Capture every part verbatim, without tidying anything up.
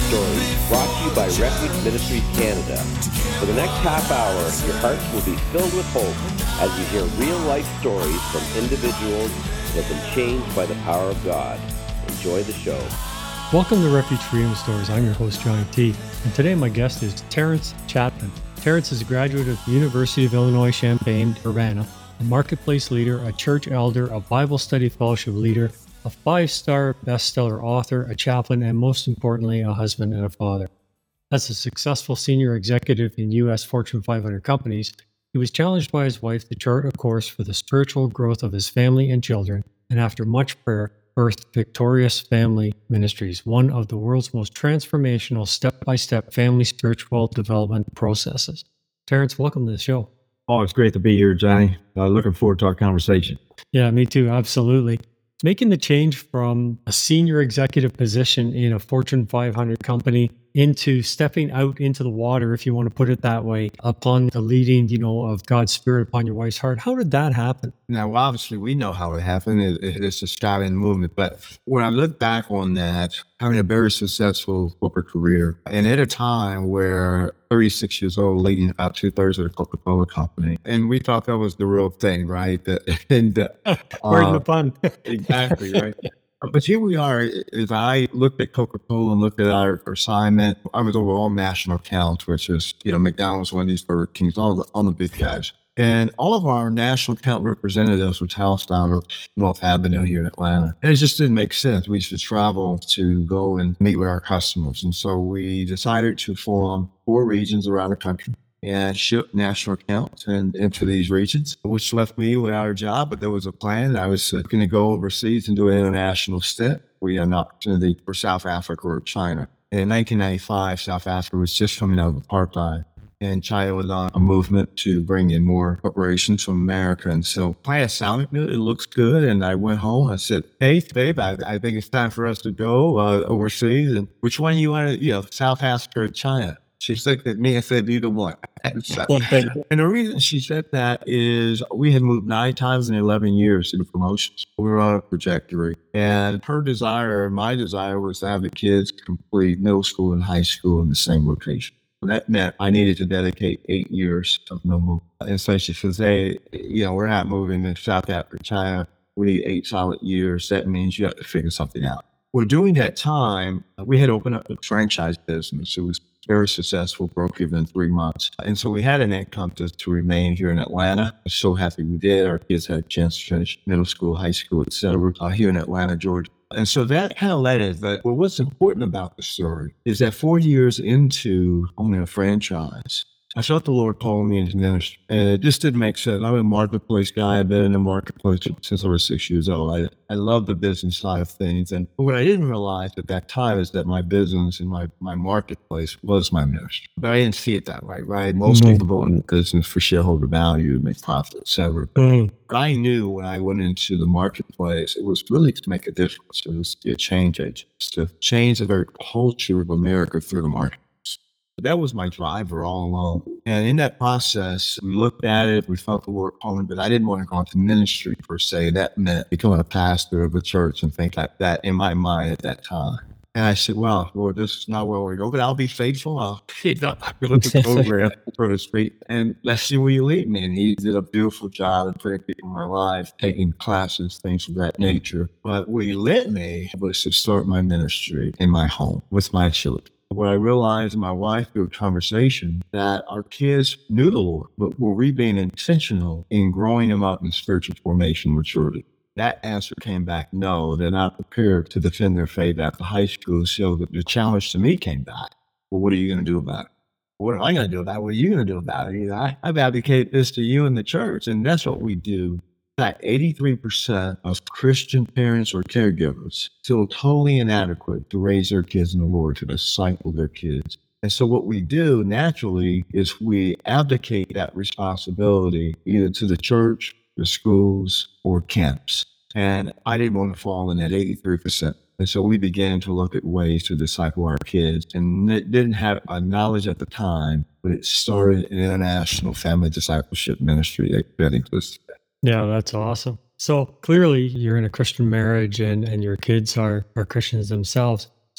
Stories, brought to you by Refuge Ministries Canada. For the next half hour, your hearts will be filled with hope as you hear real-life stories from individuals that have been changed by the power of God. Enjoy the show. Welcome to Refuge Freedom Stories. I'm your host, Johnny T. And today my guest is Terrence Chapman. Terrence is a graduate of the University of Illinois Champaign-Urbana, a marketplace leader, a church elder, a Bible study fellowship leader, a five-star bestseller author, a chaplain, and most importantly, a husband and a father. As a successful senior executive in U S Fortune five hundred companies, he was challenged by his wife to chart a course for the spiritual growth of his family and children, and after much prayer, birthed Victorious Family Ministries, one of the world's most transformational step-by-step family spiritual development processes. Terrence, welcome to the show. Oh, it's great to be here, Johnny. Uh, looking forward to our conversation. Yeah, me too. Absolutely. Making the change from a senior executive position in a Fortune five hundred company into stepping out into the water, if you want to put it that way, upon the leading, you know, of God's Spirit upon your wife's heart. How did that happen? Now, obviously, we know how it happened. It, it, it's a starting movement. But when I look back on that, having a very successful corporate career, and at a time where thirty-six years old, leading about two thirds of the Coca-Cola company, and we thought that was the real thing, right? That, and uh, Pardon the pun. Exactly, right? But here we are. As I looked at Coca-Cola and looked at our assignment, I was over all national accounts, which is, you know, McDonald's, Wendy's, Burger King, all the, all the big guys. And all of our national account representatives were housed out of North Avenue here in Atlanta. And it just didn't make sense. We used to travel to go and meet with our customers. And so we decided to form four regions around the country and ship national accounts and into these regions, which left me without a job. But there was a plan. I was uh, going to go overseas and do an international stint. We had an opportunity for South Africa or China. In nineteen ninety-five, South Africa was just coming out of apartheid, and China was on a movement to bring in more corporations from America. And so plan sounded good. It looks good. And I went home. I said, hey, babe, I, I think it's time for us to go uh, overseas. And which one you want to, you know, South Africa or China? She looked at me and said, either one. One thing. And the reason she said that is we had moved nine times in eleven years in promotions. We were on a trajectory. And her desire, my desire, was to have the kids complete middle school and high school in the same location. That meant I needed to dedicate eight years of no move. And so she says, hey, you know, we're not moving to South Africa, China. We need eight solid years. That means you have to figure something out. Well, during that time, we had opened up a franchise business. It was very successful, broke even in three months. And so we had an income to, to remain here in Atlanta. I'm so happy we did. Our kids had a chance to finish middle school, high school, et cetera, uh, here in Atlanta, Georgia. And so that kind of led it. But well, what's important about the story is that four years into owning a franchise, I felt the Lord calling me into ministry. And it just didn't make sense. I'm a marketplace guy. I've been in the marketplace since I was six years old. I, I love the business side of things. And what I didn't realize at that time is that my business and my, my marketplace was my ministry. But I didn't see it that way, right? Most mm-hmm. people go into business for shareholder value, to make profit, et cetera. Mm-hmm. But I knew when I went into the marketplace, it was really to make a difference. It was to be a change agent, to change the very culture of America through the market. That was my driver all along. And in that process, we looked at it, we felt the Lord calling, but I didn't want to go into ministry per se. That meant becoming a pastor of a church and things like that in my mind at that time. And I said, well, Lord, this is not where we go, but I'll be faithful. I'll keep up the program, so to speak, and let's see where you lead me. And he did a beautiful job of putting people in my life, taking classes, things of that nature. But where he led me was to start my ministry in my home with my children. What I realized, my wife, through a conversation, that our kids knew the Lord, but were we being intentional in growing them up in spiritual formation, maturity? That answer came back, no, they're not prepared to defend their faith after high school. So the, the challenge to me came back. Well, what are you going to do about it? What am I going to do about it? What are you going to do about it? I, I've advocated this to you in the church, and that's what we do. That eighty-three percent of Christian parents or caregivers feel totally inadequate to raise their kids in the Lord, to disciple their kids. And so what we do naturally is we abdicate that responsibility either to the church, the schools, or camps. And I didn't want to fall in that eighty-three percent. And so we began to look at ways to disciple our kids. And it didn't have a knowledge at the time, but it started an international family discipleship ministry that exists today. Yeah, that's awesome. So clearly you're in a Christian marriage and, and your kids are, are Christians themselves.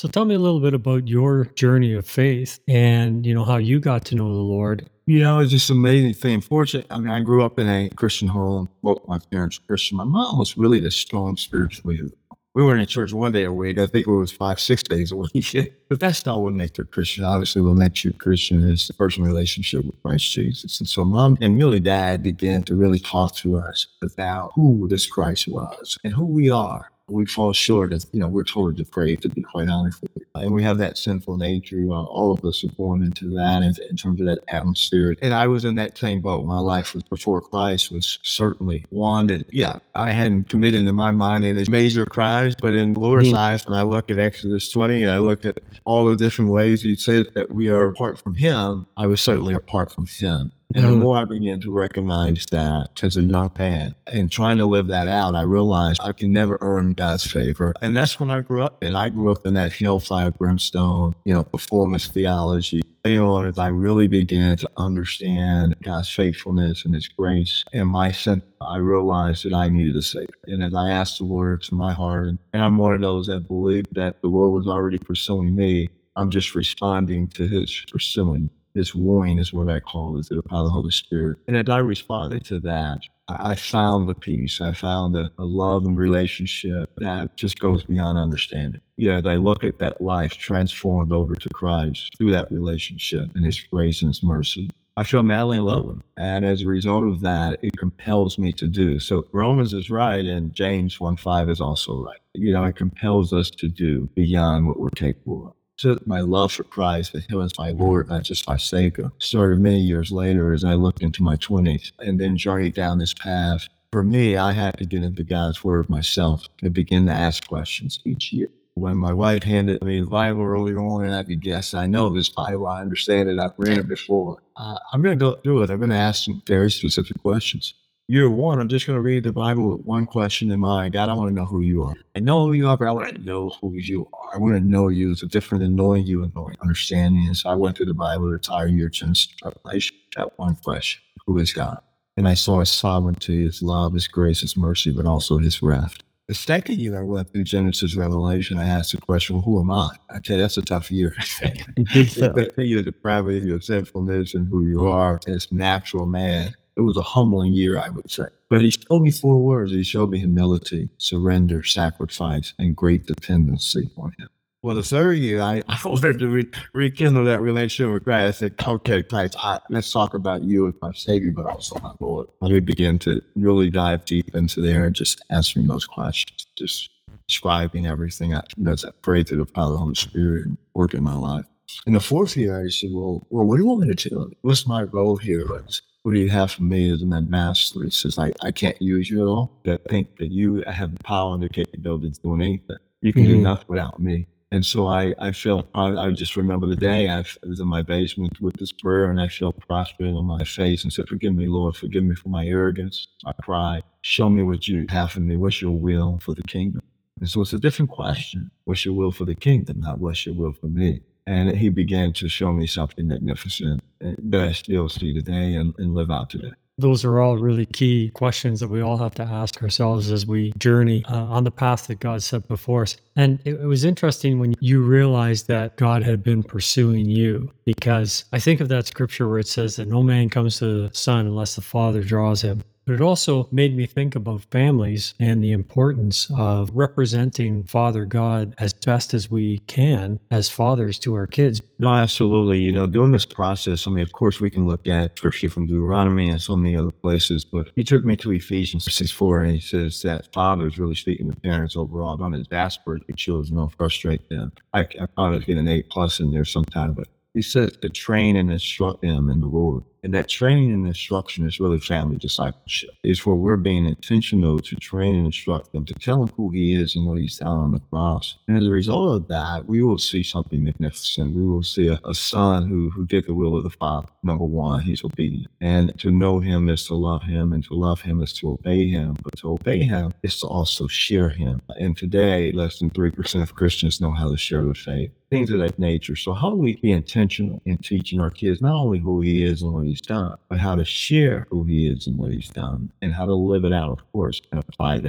So tell me a little bit about your journey of faith and, you know, how you got to know the Lord. You know, it's just an amazing thing. Fortunately, I mean, I grew up in a Christian home. Both my parents were Christian. My mom was really the strong spiritually. We were in church one day a week. I think it was five, six days a week. But that's not what makes you a Christian. Obviously, what makes you a Christian is the personal relationship with Christ Jesus. And so mom and really dad began to really talk to us about who this Christ was and who we are. We fall short of, you know, we're totally depraved, to be quite honest with you. And we have that sinful nature. Uh, all of us are born into that in, in terms of that atmosphere. And I was in that same boat. My life was before Christ was certainly wanted. Yeah, I hadn't committed in my mind any major crimes, but in the Lord's mm-hmm. eyes, when I look at Exodus twenty and I look at all the different ways He said that we are apart from Him, I was certainly apart from Him. And the more I began to recognize that as a young man and trying to live that out, I realized I can never earn God's favor. And that's when I grew up. And I grew up in that hellfire brimstone, you know, performance theology. You know, as I really began to understand God's faithfulness and His grace and my sin, I realized that I needed a Savior. And as I asked the Lord to my heart, and I'm one of those that believed that the Lord was already pursuing me, I'm just responding to His pursuing. This wooing is what I call it, the power of the Holy Spirit. And as I responded to that, I found the peace. I found a, a love and relationship that just goes beyond understanding. Yeah, as I look at that life transformed over to Christ through that relationship and His grace and His mercy, I feel madly in love with Him. And as a result of that, it compels me to do. So Romans is right, and James one five is also right. You know, it compels us to do beyond what we're capable of. So my love for Christ, that He was my Lord, not just my Savior, started many years later as I looked into my twenties and then journeyed down this path. For me, I had to get into God's Word myself and begin to ask questions each year. When my wife handed me the Bible early on, and I could guess, I know this Bible, I understand it, I've read it before. Uh, I'm going to go through it. I'm going to ask some very specific questions. Year one, I'm just going to read the Bible with one question in mind. God, I want to know who You are. I know who You are, but I want to know who You are. I want to know You. It's different than knowing You and knowing understanding. And so I went through the Bible the entire year, Genesis to Revelation, that one question: who is God? And I saw His sovereignty, His love, His grace, His mercy, but also His wrath. The second year I went through Genesis Revelation, I asked the question, well, who am I? I tell you, that's a tough year. Your depravity, your sinfulness, and who you are as natural man. It was a humbling year, I would say. But He showed me four words. He showed me humility, surrender, sacrifice, and great dependency on Him. Well, the third year, I, I wanted to re- rekindle that relationship with Christ. I said, okay, Christ, I, let's talk about You as my Savior, but also my Lord. And we began to really dive deep into there and just answering those questions, just describing everything I, as I prayed to the power of the Holy Spirit and work in my life. In the fourth year, I said, well, well what do you want me to do? What's my role here? What do You have for me as an ambassador? He says, I, I can't use you at all. I think that You have the power and the capability of doing anything. You can mm-hmm. do nothing without me. And so I, I felt, I, I just remember the day I was in my basement with this prayer, and I felt prostrate on my face and said, forgive me, Lord, forgive me for my arrogance, my pride. Show me what You have for me. What's Your will for the kingdom? And so it's a different question. What's Your will for the kingdom, not what's Your will for me? And He began to show me something magnificent that I still see today and, and live out today. Those are all really key questions that we all have to ask ourselves as we journey uh, on the path that God set before us. And it, it was interesting when you realized that God had been pursuing you, because I think of that scripture where it says that no man comes to the Son unless the Father draws him. But it also made me think about families and the importance of representing Father God as best as we can as fathers to our kids. No, absolutely. You know, during this process, I mean, of course, we can look at scripture from Deuteronomy and so many other places, but He took me to Ephesians six four, and He says that fathers really speaking to parents overall. Don't exasperate your children, don't frustrate them. I, I probably get an A plus in there sometime, but He says to train and instruct them in the Lord. And that training and instruction is really family discipleship. It's where we're being intentional to train and instruct them, to tell them who He is and what He's done on the cross. And as a result of that, we will see something magnificent. We will see a, a son who, who did the will of the Father. Number one, he's obedient. And to know Him is to love Him, and to love Him is to obey Him. But to obey Him is to also share Him. And today, less than three percent of Christians know how to share the faith. Things of that nature. So how do we be intentional in teaching our kids not only who He is and what He's done, but how to share who He is and what He's done, and how to live it out, of course, and apply that.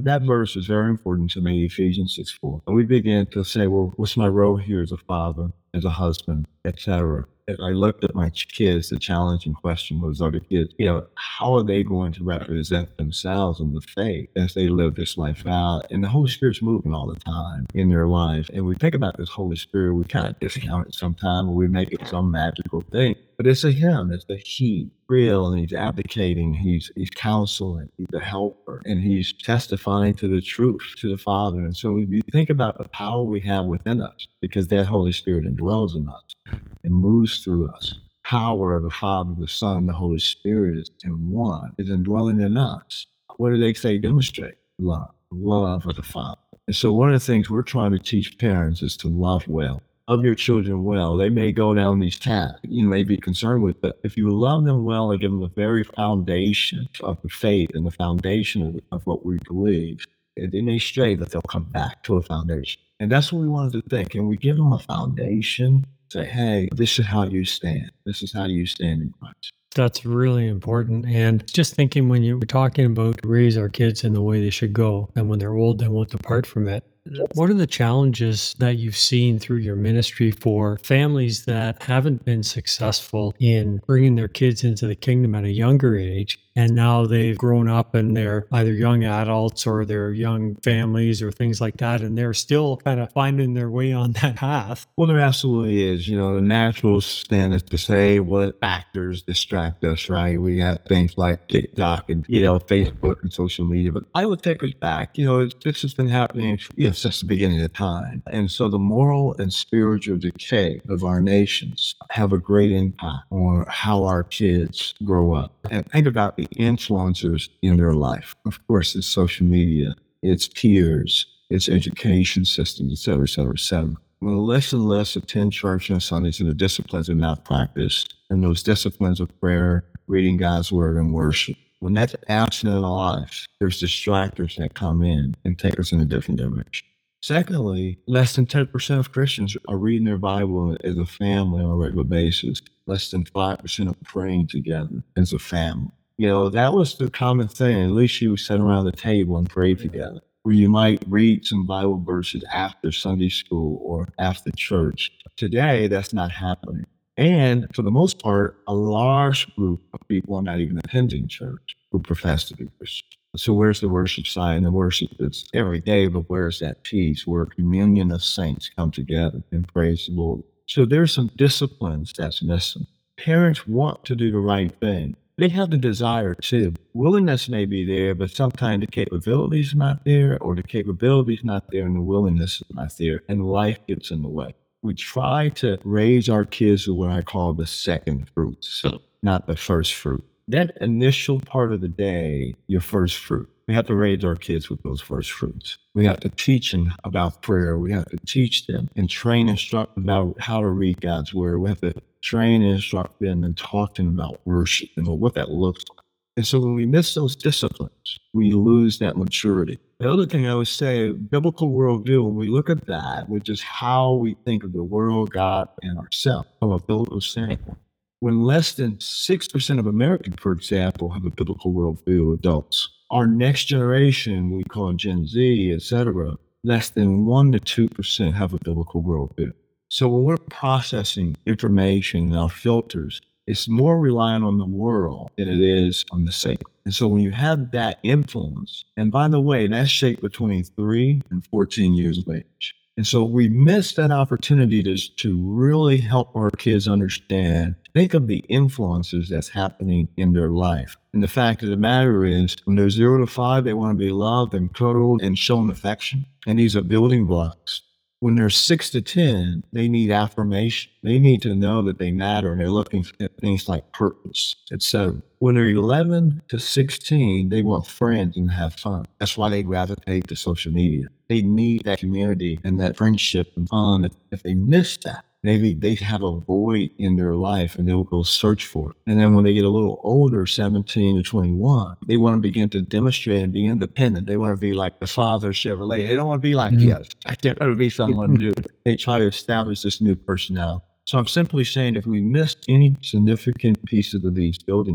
That verse is very important to me, Ephesians six four. And we begin to say, well, what's my role here as a father, as a husband, et cetera. As I looked at my kids, the challenging question was, are the kids, you know, how are they going to represent themselves in the faith as they live this life out? And the Holy Spirit's moving all the time in their life. And we think about this Holy Spirit, we kind of discount it sometimes, or we make it some magical thing. But it's a him, it's a he, real, and he's advocating, he's he's counseling, he's a helper, and he's testifying to the truth to the Father. And so if you think about the power we have within us, because that Holy Spirit indwells in us and moves through us. Power of the Father, the Son, the Holy Spirit is in one, is indwelling in us. What do they say? Demonstrate love, love of the Father. And so one of the things we're trying to teach parents is to love well. Love your children well. They may go down these paths you may be concerned with, but if you love them well and give them the very foundation of the faith and the foundation of, of what we believe, and then they stray, that they'll come back to a foundation. And that's what we wanted to think. And we give them a foundation, say, hey, this is how you stand. This is how you stand in Christ. That's really important. And just thinking when you were talking about raise our kids in the way they should go, and when they're old, they won't depart from it. What are the challenges that you've seen through your ministry for families that haven't been successful in bringing their kids into the kingdom at a younger age, and now they've grown up and they're either young adults or they're young families or things like that, and they're still kind of finding their way on that path? Well, there absolutely is. You know, the natural stand is to say what factors distract us, right? We have things like TikTok and, you know, Facebook and social media, but I would take us back. You know, it's, this has been happening, you know, since the beginning of time. And so the moral and spiritual decay of our nations have a great impact on how our kids grow up. And think about the influencers in their life. Of course, it's social media, it's peers, it's education systems, et cetera, et cetera, et cetera. When less and less attend church on Sundays and the disciplines are not practiced, and those disciplines of prayer, reading God's word, and worship, when that's absent in our lives, there's distractors that come in and take us in a different direction. Secondly, less than ten percent of Christians are reading their Bible as a family on a regular basis. Less than five percent are praying together as a family. You know, that was the common thing. At least you would sit around the table and pray together, where you might read some Bible verses after Sunday school or after church. Today, that's not happening. And for the most part, a large group of people are not even attending church who profess to be Christian. So where's the worship side? And the worship is every day, but where's that peace where a communion of saints come together and praise the Lord? So there's some disciplines that's missing. Parents want to do the right thing. They have the desire too. Willingness may be there, but sometimes the capability is not there, or the capability is not there and the willingness is not there, and life gets in the way. We try to raise our kids with what I call the second fruits, so not the first fruit. That initial part of the day, your first fruit. We have to raise our kids with those first fruits. We have to teach them about prayer. We have to teach them and train and instruct them about how to read God's word. We have to train and instruct them and talk to them about worship and what that looks like. And so when we miss those disciplines, we lose that maturity. The other thing I would say, biblical worldview, when we look at that, which is how we think of the world, God, and ourselves from a biblical standpoint. When less than six percent of Americans, for example, have a biblical worldview, adults, our next generation, we call Gen Z, et cetera, less than one to two percent have a biblical worldview. So when we're processing information in our filters, it's more reliant on the world than it is on the sacred. And so when you have that influence, and by the way, that's shaped between three and fourteen years of age. And so we miss that opportunity to, to really help our kids understand, think of the influences that's happening in their life. And the fact of the matter is, when they're zero to five, they want to be loved and cuddled and shown affection. And these are building blocks. When they're six to ten, they need affirmation. They need to know that they matter, and they're looking at things like purpose, et cetera. When they're eleven to sixteen, they want friends and have fun. That's why they gravitate to social media. They need that community and that friendship and fun. If, if they miss that, maybe they have a void in their life and they'll go search for it. And then when they get a little older, seventeen to twenty-one, they want to begin to demonstrate and be independent. They want to be like the father Chevrolet. They don't want to be like, mm-hmm. yes, I can't want to be someone new. They try to establish this new personality. So I'm simply saying if we missed any significant pieces of these building blocks,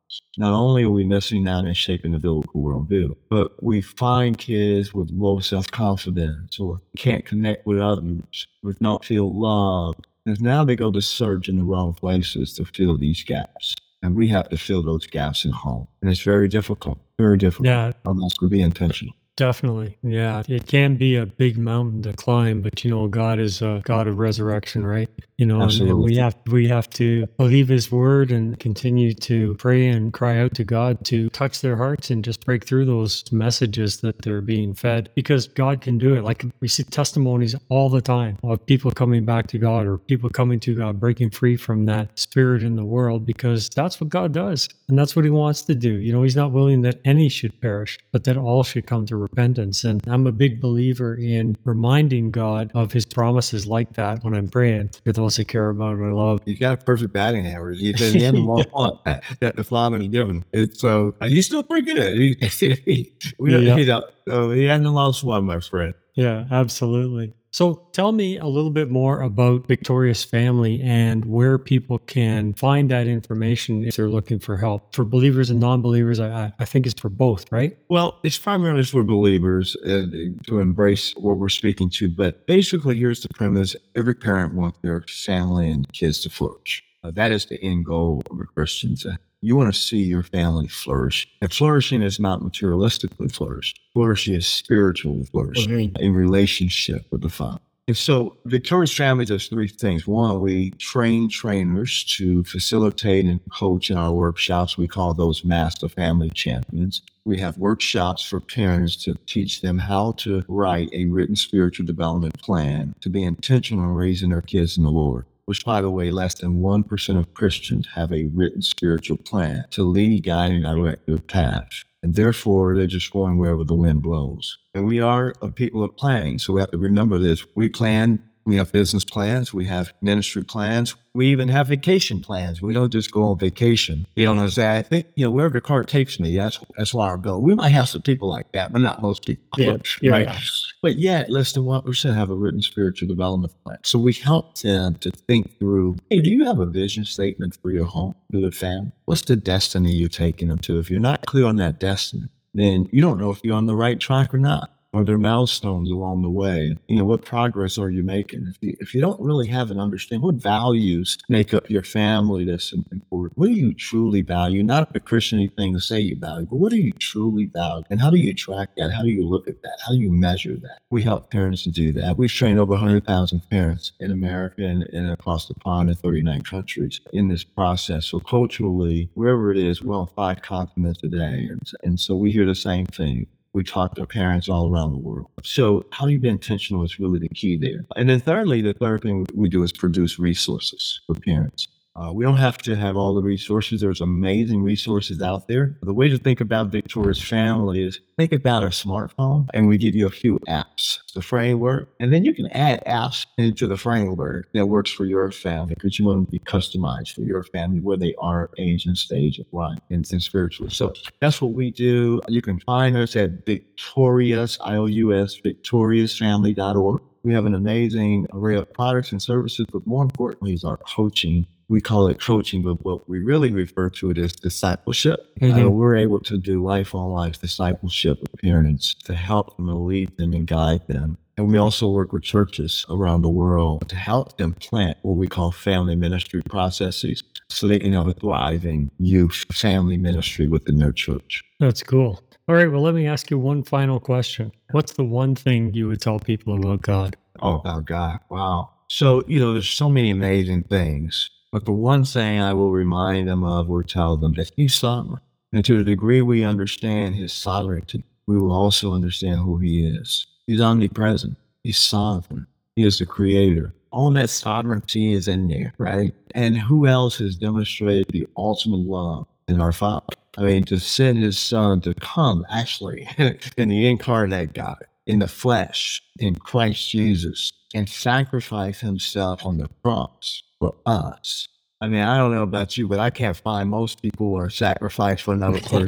Not only are we missing out and shaping the biblical worldview, but we find kids with low self-confidence or can't connect with others, with not feel loved. And now they go to search in the wrong places to fill these gaps. And we have to fill those gaps in home. And it's very difficult, very difficult. Yeah. Unless we be intentional. Definitely. Yeah. It can be a big mountain to climb, but you know, God is a God of resurrection, right? You know, and, and we have we have to believe his word and continue to pray and cry out to God to touch their hearts and just break through those messages that they're being fed, because God can do it. Like, we see testimonies all the time of people coming back to God, or people coming to God, breaking free from that spirit in the world, because that's what God does. And that's what he wants to do. You know, he's not willing that any should perish, but that all should come to repentance. And I'm a big believer in reminding God of his promises like that when I'm praying for those that care about what I love. You got a perfect batting average. You did the end of one that the Father has given. It's so uh, he's still pretty good. He, we don't, Yeah. he, don't, uh, he hasn't lost one, my friend. Yeah, absolutely. So tell me a little bit more about Victorious Family and where people can find that information if they're looking for help. For believers and non-believers, I, I think it's for both, right? Well, it's primarily for believers uh, to embrace what we're speaking to. But basically, here's the premise. Every parent wants their family and kids to flourish. Uh, that is the end goal of a Christian. Uh, you want to see your family flourish. And flourishing is not materialistically flourish. Flourishing is spiritually flourish Mhm. in relationship with the Father. And so Victorious Family does three things. One, we train trainers to facilitate and coach in our workshops. We call those Master Family Champions. We have workshops for parents to teach them how to write a written spiritual development plan, to be intentional in raising their kids in the Lord. Which, by the way, less than one percent of Christians have a written spiritual plan to lead, guide, and direct their path. And therefore, they're just going wherever the wind blows. And we are a people of planning, so we have to remember this. We plan, we have business plans, we have ministry plans, we even have vacation plans. We don't just go on vacation. You know, and say, I think, you know, wherever the car takes me, that's that's where I'll go. We might have some people like that, but not most people. Yeah, yeah, right? yeah. But yet, less than one percent have a written spiritual development plan. So we help them to think through, hey, do you have a vision statement for your home, for the family? What's the destiny you're taking them to? If you're not clear on that destiny, then you don't know if you're on the right track or not. Are there milestones along the way? You know, what progress are you making? If you, if you don't really have an understanding, what values make up your family that's important? What do you truly value? Not a Christian thing to say you value, but what do you truly value? And how do you track that? How do you look at that? How do you measure that? We help parents to do that. We've trained over one hundred thousand parents in America and, and across the pond in thirty-nine countries in this process. So culturally, wherever it is, we're on five continents today. And, and so we hear the same thing. We talk to parents all around the world. So how do you be intentional is really the key there. And then thirdly, the third thing we do is produce resources for parents. Uh, we don't have to have all the resources. There's amazing resources out there. The way to think about Victorious Family is think about a smartphone, and we give you a few apps, the framework, and then you can add apps into the framework that works for your family, because you want to be customized for your family, where they are, age and stage of life and, and spiritually. So that's what we do. You can find us at Victorious, I O U S, victorious family dot org. We have an amazing array of products and services, but more importantly is our coaching. We call it coaching, but what we really refer to it as discipleship. Mhm. Uh, we're able to do life-on-life discipleship with parents to help them and lead them and guide them. And we also work with churches around the world to help them plant what we call family ministry processes so they can have a thriving youth family ministry within their church. That's cool. All right, well, let me ask you one final question. What's the one thing you would tell people about God? Oh, oh God. Wow. So, you know, there's so many amazing things. But the one thing I will remind them of or tell them that he's sovereign. And to the degree we understand his sovereignty, we will also understand who he is. He's omnipresent. He's sovereign. He is the creator. All that sovereignty is in there, right? And who else has demonstrated the ultimate love than our Father? I mean, to send his son to come, actually, in the incarnate God, in the flesh, in Christ Jesus, and sacrifice himself on the cross for us. I mean, I don't know about you, but I can't find most people who are sacrificed for another person.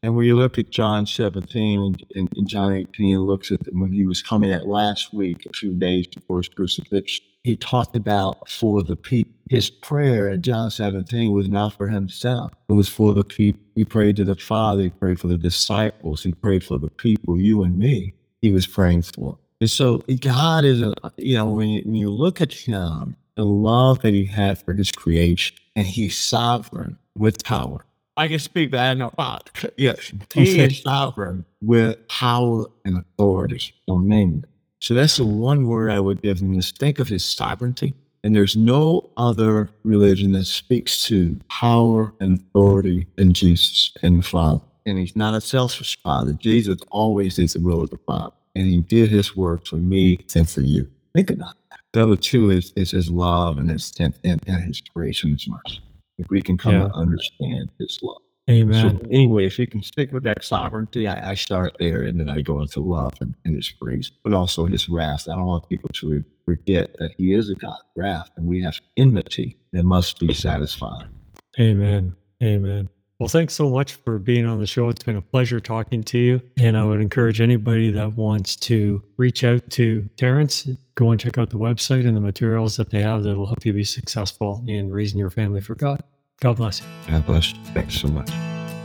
And when you look at John seventeen and, and, and John eighteen looks at when he was coming at last week, a few days before his crucifixion, he talked about for the people. His prayer at John seventeen was not for himself. It was for the people. He prayed to the Father. He prayed for the disciples. He prayed for the people, you and me. He was praying for. And so God is, a, you know, when you, when you look at him, the love that he had for his creation, and he's sovereign with power. I can speak that in a lot. Yes, he is sovereign with power and authority, dominion. So that's the one word I would give him, is think of his sovereignty. And there's no other religion that speaks to power and authority than Jesus and the Father. And he's not a selfish Father. Jesus always did the will of the Father. And he did his work for me and for you. Think about that. The other two is, is his love and his and, and, and his grace and his mercy. If we can come yeah. to understand his love. Amen. So anyway, if you can stick with that sovereignty, I, I start there, and then I go into love and, and his grace, but also his wrath. I don't want people to forget that he is a God of wrath, and we have enmity that must be satisfied. Amen. Amen. Well, thanks so much for being on the show. It's been a pleasure talking to you. And I would encourage anybody that wants to reach out to Terrence, go and check out the website and the materials that they have that will help you be successful in raising your family for God. God bless you. God bless you. Thanks so much.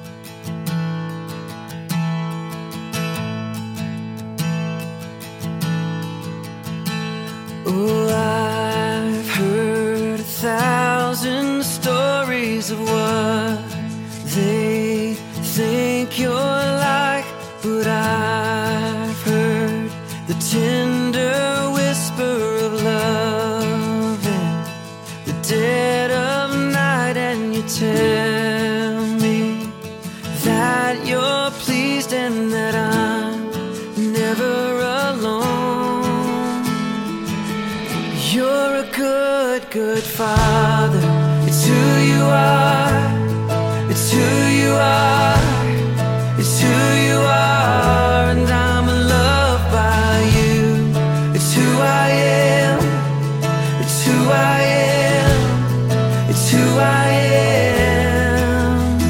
Oh, I've heard a thousand stories of what they think you're like, but I've heard the tender whisper of love in the dead of night, and you tell me that you're pleased and that I'm never alone. You're a good, good Father. It's who you are. It's who you are, it's who you are, and I'm loved by you. It's who I am, it's who I am, it's who I am.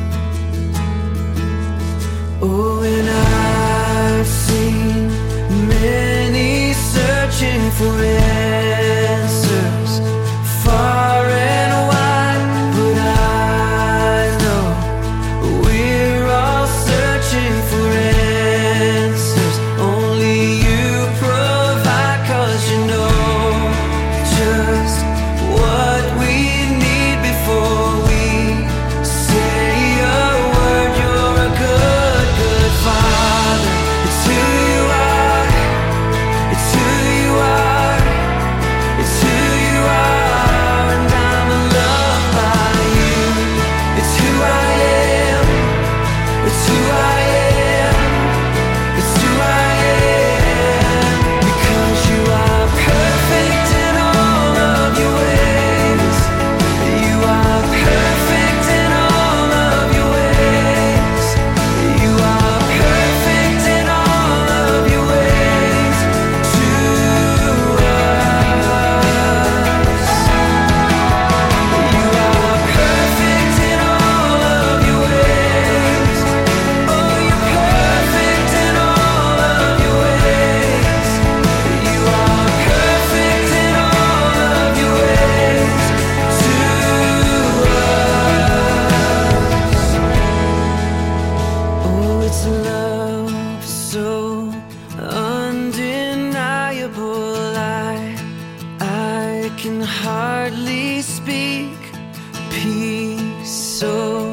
Oh, and I've seen many searching for answers far and wide, but I know we're all searching for answers. Only you provide, 'cause you know just what we need before we say a word. You're a good, good Father. It's who you are, it's who you are, it's who you are, and I'm loved by you. It's who I am, it's who I am, it's who I am, because you are perfect in all of your ways. You are perfect in all of your ways. You are perfect in all of your ways to us. You are perfect in all of your ways. Oh, you're perfect in all of your ways. You are perfect in all of your ways to us. Oh, it's love so undeniable. I, I can hardly speak. Peace so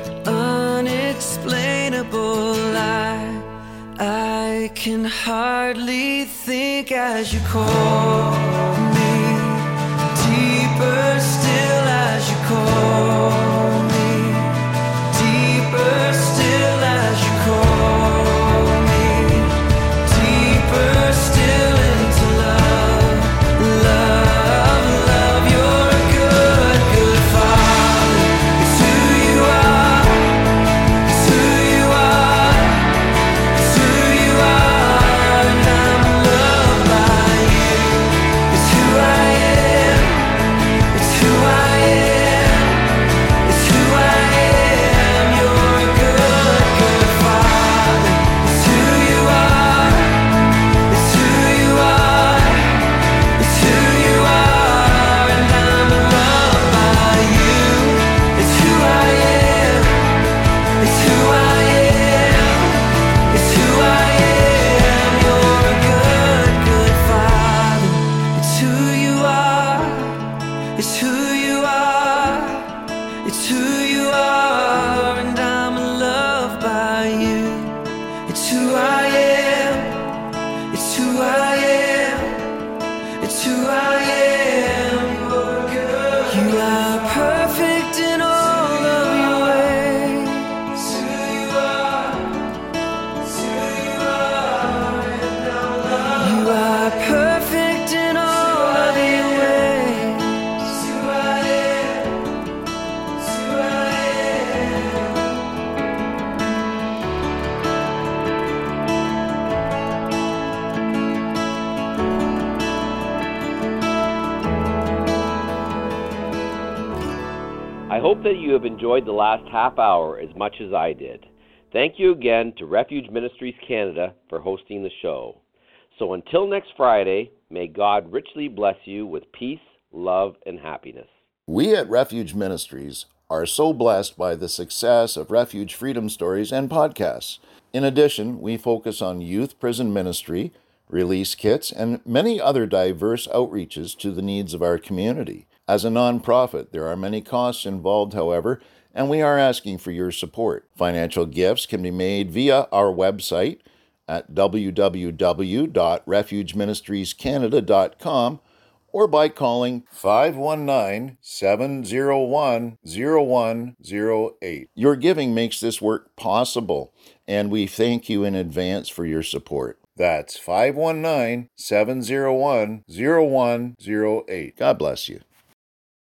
unexplainable. I, I can hardly think as you call me. Deeper still as you call me. Deeper still as you call me. Deeper still into love. Love, love, you're a good, good Father. It's who you are. It's who you are. It's who you are, and I'm loved by you. It's who It's who you are, it's who you are, and I'm loved by you. It's who I am, it's who I am, it's who I am. You're a girl. You are perfect in all of your ways. It's who you are, it's who you are, and I'm loved. You are perfect in all of your ways. It's who I am, it's who I am. I hope that you have enjoyed the last half hour as much as I did. Thank you again to Refuge Ministries Canada for hosting the show. So until next Friday, may God richly bless you with peace, love, and happiness. We at Refuge Ministries are so blessed by the success of Refuge Freedom Stories and podcasts. In addition, we focus on youth prison ministry, release kits, and many other diverse outreaches to the needs of our community. As a nonprofit, there are many costs involved, however, and we are asking for your support. Financial gifts can be made via our website at w w w dot refuge ministries canada dot com or by calling five one nine, seven zero one, zero one zero eight. Your giving makes this work possible, and we thank you in advance for your support. That's five one nine, seven zero one, zero one zero eight. God bless you.